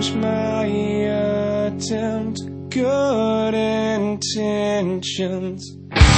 change my attempt, good intentions.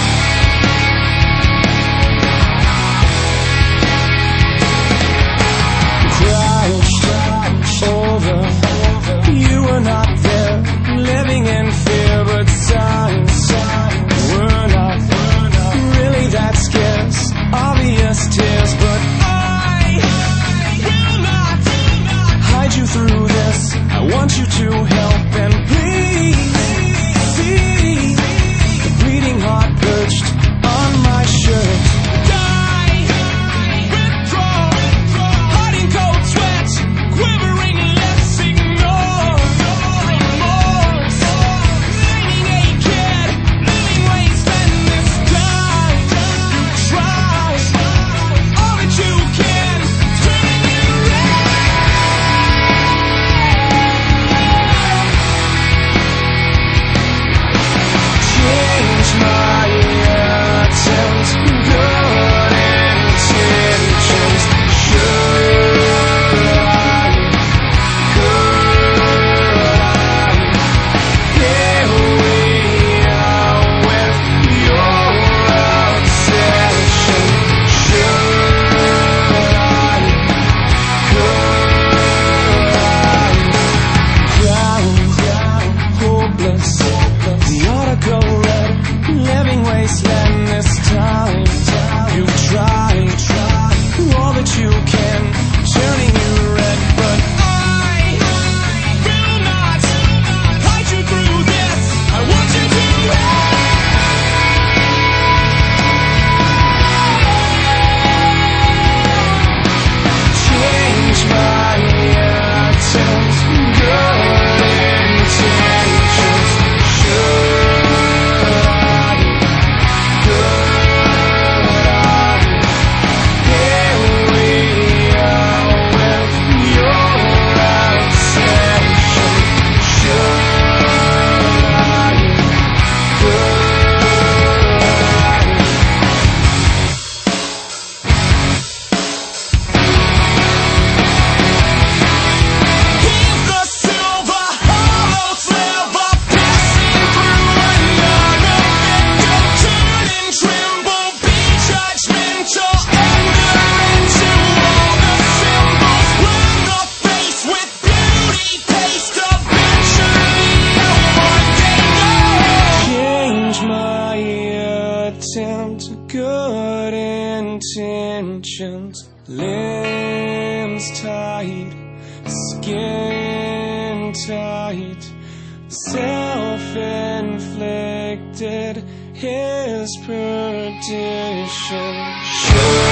Crashed over, you were not there, living in fear, but signs were not really that scarce. Obvious tears, but I will not hide you through this. I want you to help and please see the bleeding heart perched on my shirt. Die, withdraw, hiding cold sweat, quivering lips, ignore remorse. Living naked, living waste, and this time you try all that you can, turning it red. Change my attempt, good intentions. Should I, could I? Here we are with your obsession. Should I, could I? Hopeless, the article read, living wasteland. This time you've tried all that you can, turning you red, but I will not hide you through this. I want you to change my attempt, good intentions. Should I, could I? Here we are with your obsession. Should I, could He's the silver, hollow sliver, passing through another window. Turn and tremble, be judgmental, enter into all the symbols. Run the face with beauty paste, eventually you'll one day know. Change my attempt, good intentions. Limbs tight, skin tight, self-inflicted, his perdition. Should